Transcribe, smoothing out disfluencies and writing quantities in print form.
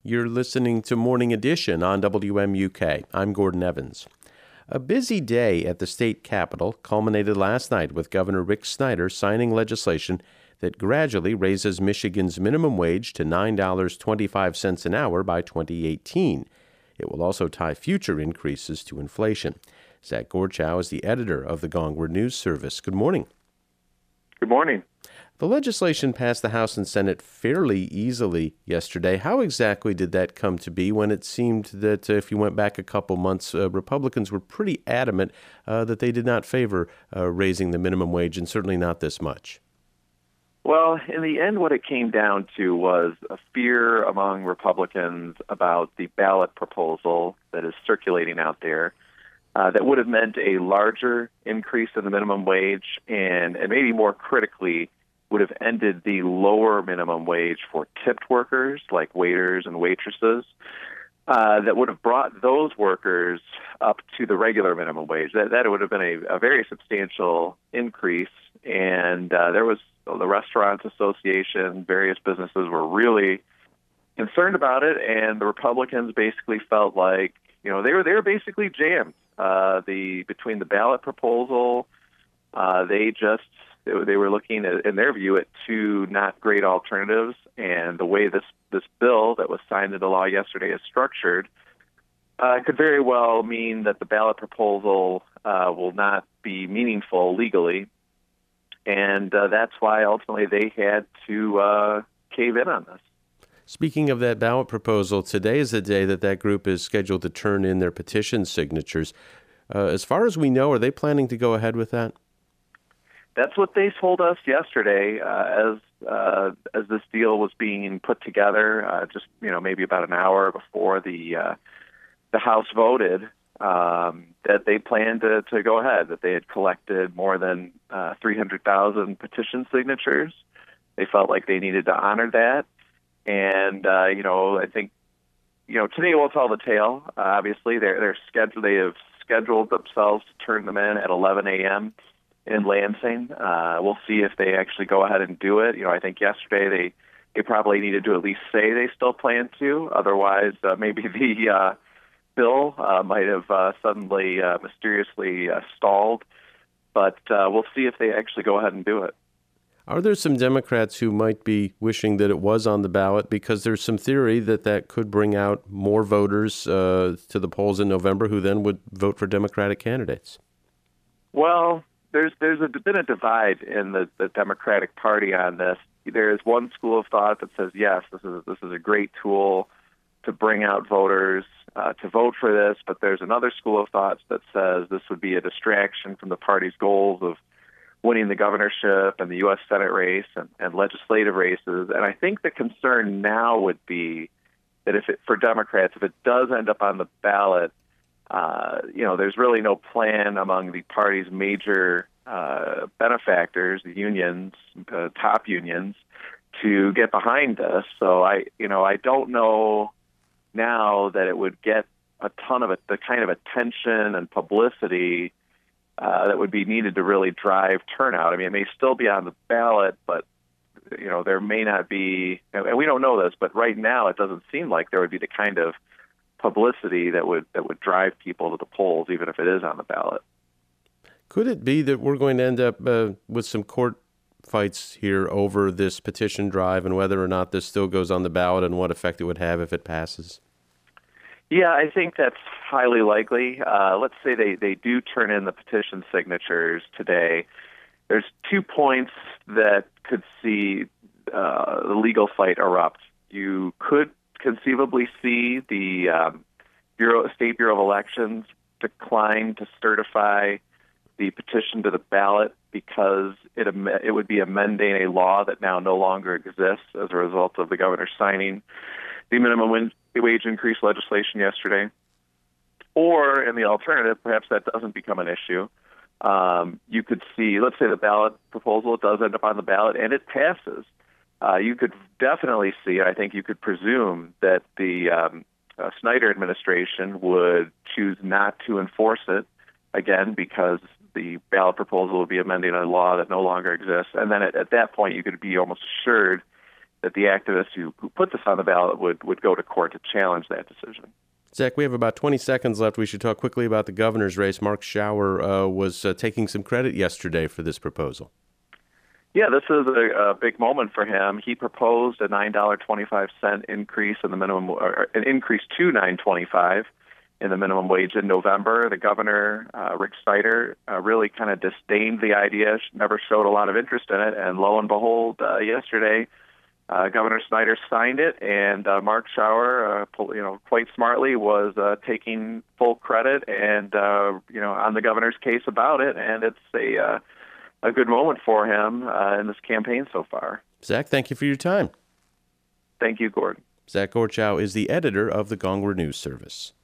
You're listening to Morning Edition on WMUK. I'm Gordon Evans. A busy day at the state capitol culminated last night with Governor Rick Snyder signing legislation that gradually raises Michigan's minimum wage to $9.25 an hour by 2018. It will also tie future increases to inflation. Zach Gorchow is the editor of the Gongward News Service. Good morning. Good morning. The legislation passed the House and Senate fairly easily yesterday. How exactly did that come to be when it seemed that if you went back a couple months, Republicans were pretty adamant that they did not favor raising the minimum wage, and certainly not this much? Well, in the end, what it came down to was a fear among Republicans about the ballot proposal that is circulating out there that would have meant a larger increase in the minimum wage and maybe more critically, would have ended the lower minimum wage for tipped workers like waiters and waitresses that would have brought those workers up to the regular minimum wage. That would have been a very substantial increase. And there was the Restaurants Association, various businesses were really concerned about it. And the Republicans basically felt like, they were basically jammed. Between the ballot proposal, they were looking at, in their view, at two not great alternatives, and the way this bill that was signed into law yesterday is structured could very well mean that the ballot proposal will not be meaningful legally, and that's why ultimately they had to cave in on this. Speaking of that ballot proposal, today is the day that group is scheduled to turn in their petition signatures. As far as we know, are they planning to go ahead with that? That's what they told us yesterday as this deal was being put together, just maybe about an hour before the House voted, that they planned to go ahead, that they had collected more than 300,000 petition signatures. They felt like they needed to honor that. And, I think, today will tell the tale. Obviously, they're scheduled. They have scheduled themselves to turn them in at 11 a.m. in Lansing. We'll see if they actually go ahead and do it. I think yesterday they probably needed to at least say they still plan to. Otherwise, maybe the bill might have suddenly mysteriously stalled. But we'll see if they actually go ahead and do it. Are there some Democrats who might be wishing that it was on the ballot because there's some theory that could bring out more voters to the polls in November who then would vote for Democratic candidates? Well, there's been a divide in the Democratic Party on this. There is one school of thought that says, yes, this is a great tool to bring out voters to vote for this, but there's another school of thought that says this would be a distraction from the party's goals of winning the governorship and the U.S. Senate race and legislative races. And I think the concern now would be that for Democrats, if it does end up on the ballot, there's really no plan among the party's major benefactors, the unions, top unions, to get behind this. So I don't know now that it would get a ton of the kind of attention and publicity that would be needed to really drive turnout. I mean, it may still be on the ballot, but there may not be, and we don't know this, but right now it doesn't seem like there would be the kind of publicity that would drive people to the polls, even if it is on the ballot. Could it be that we're going to end up with some court fights here over this petition drive and whether or not this still goes on the ballot and what effect it would have if it passes? Yeah, I think that's highly likely. Let's say they do turn in the petition signatures today. There's 2 points that could see the legal fight erupt. You could conceivably see the State Bureau of Elections decline to certify the petition to the ballot because it would be amending a law that now no longer exists as a result of the governor signing the minimum wage increase legislation yesterday. Or, in the alternative, perhaps that doesn't become an issue. You could see, let's say the ballot proposal does end up on the ballot and it passes. You could definitely see, I think you could presume that the Snyder administration would choose not to enforce it, again, because the ballot proposal would be amending a law that no longer exists. And then at that point, you could be almost assured that the activists who put this on the ballot would go to court to challenge that decision. Zach, we have about 20 seconds left. We should talk quickly about the governor's race. Mark Schauer was taking some credit yesterday for this proposal. Yeah, this is a big moment for him. He proposed a $9.25 increase in the minimum, or an increase to $9.25 in the minimum wage in November. The governor, Rick Snyder, really kind of disdained the idea, never showed a lot of interest in it, and lo and behold, yesterday, Governor Snyder signed it, and Mark Schauer, quite smartly, was taking full credit and on the governor's case about it, and it's a good moment for him in this campaign so far. Zach, thank you for your time. Thank you, Gordon. Zach Gorchow is the editor of the Gongwa News Service.